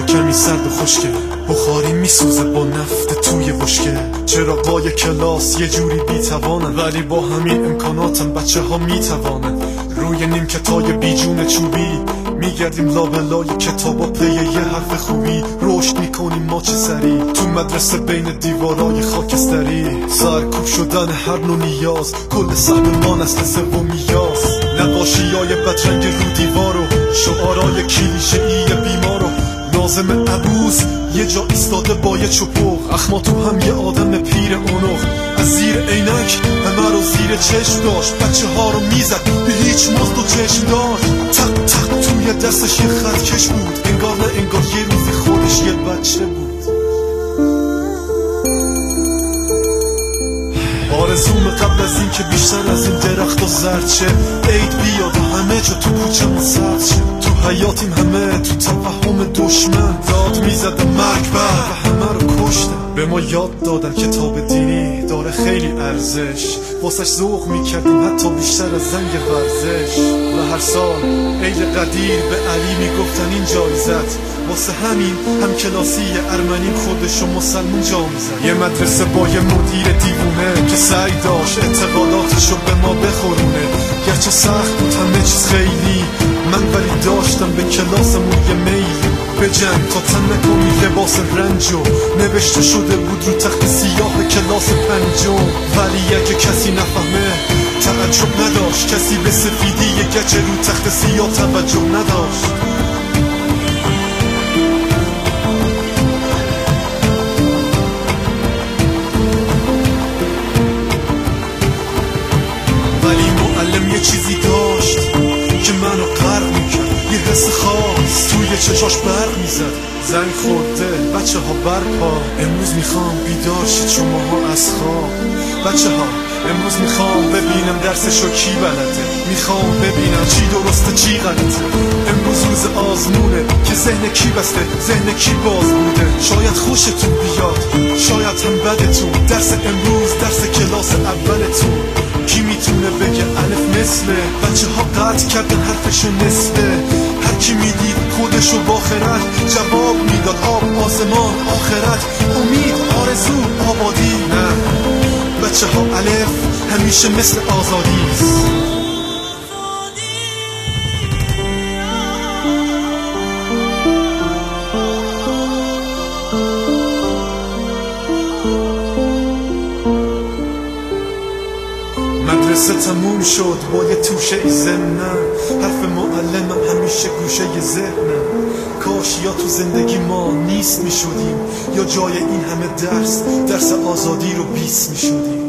کمی سرد و خشکه، بخاری میسوزه با نفت توی بشکه. چراغای کلاس یه جوری بیتوانن، ولی با همین امکاناتم بچه ها میتوانن. روی نیمکتای بیجون چوبی میگردیم لابلای کتابا پی یه حرف خوبی. رشد میکنیم ما چه سری تو مدرسه بین دیوارای خاکستری. سرکوب شدن هر نوع نیاز، کل سهممان اصل سومیاز. نقاشیای بدرنگ رو دیوارو، شعارای کلیشه‌ای بیمارو. ناظم عبوس یه جا ایستاده با یه چپوق، اخماتو هم یه آدم پیر اونوخ. از زیر عینک همه رو زیر چشم داشت، بچه ها رو میزد به هیچ مزد و چشم داشت. تق تق توی دستش یه خط کش بود، انگار نه انگار یه روزی خودش یه بچه بود. آرزوم قبل از این که بیشتر از این درخت و زرد شه، عید بیاد و همه جا تو کوچه ما سرد شه. تو حیاتیم همه تو تفهم دشمن، داد میزدم مرگ بر و همه رو کشتم. به ما یاد دادن کتاب دینی داره خیلی ارزش، واسش ذوق میکردیم حتی بیشتر از زنگ ورزش. و هر سال عید قدیر به علی میگفتن این جایزت، واسه همین هم کلاسی ارمنیم خودشو مسلمون جا میزد. یه مدرسه با یه مدیر دیوونه که سعی داشت اعتقاداتشو به ما بخورونه. گرچه سخت بود همه چیز خیلی، من ولی داشتم به کلاسمون یه میلی. به جنگ تا تن نکنی لباس رنجو، نوشته شده بود رو تخت سیاه کلاس پنجم. ولی اگه کسی نفهمه تعجب نداشت، کسی به سفیدی یه گچه رو تخت سیاه توجه نداشت. ولی معلم یه چیزی داشت که منو غرق میکرد، یه حس خاص توی چشاش برق میزد. زنگ خورده بچه ها برپا، امروز میخوام بیدار شید شماها از خواب. بچه ها امروز میخوام ببینم درسشو کی بلده، میخوام ببینم چی درسته چی غلطه. امروز روز آزمونه که ذهن کی بسته ذهن کی باز بوده. شاید خوشتون بیاد شاید هم بدتون، درس امروز درس کلاس اولتون. کی میتونه بگه الف مثله؟ بچه ها قطع کردن حرفشو نصفه. هر کی میدید خودشو با خرد جواب میداد، آب آسمان آخرت امید آرزو آبادی. نه بچه ها الف همیشه مثل آزادیست. مدرسه تموم شد با یه توشه ای ضمنم، حرف معلمم همیشه گوشه ذهنم. کاش یا تو زندگی ما نیست میشدیم، یا جای این همه درس آزادی رو بیست میشدیم.